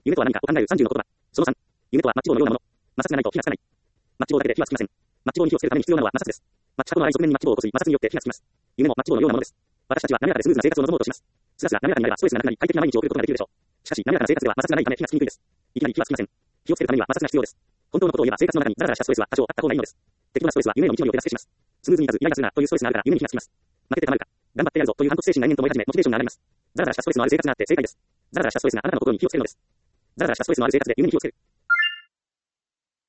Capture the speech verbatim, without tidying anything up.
夢とは何かを考えるさんじゅうの言葉。そのさん。夢とはマッチ棒のようなもの。摩擦がないと火がつかない。マッチ棒だけで火はつきません。マッチ棒に火をつけるために必要なのは摩擦です。マッチ箱の愛側面にマッチ棒を落とし、摩擦によって火がつきます。夢もマッチ棒のようなものです。私たちは滑らかでスムーズな生活を望もうとします。すらすら滑らかになればストレスがなくなり快適な毎日を送ることができるでしょう。しかし滑らかな生活では摩擦がないため火がつきにくいです。いきなり火はつきません。火をつけるためには摩擦が必要です。本当のことを言えば生活の中にザラザラしたストレスは多少あった方がいいのです。適度なストレスは夢への道のりを手助けします。スムーズにいかずイライラするなというストレスがあるから夢に火がつきます。負けてたまるか。頑張ってやるぞという反骨精神が延々と燃え始めモチベーションが上がります。ザラザラしたストレスのある生活があって正解です。ザラザラしたストレスがあなたの心に火をつけるのです。ザラザラしたストレスのある生活で夢に火をつける。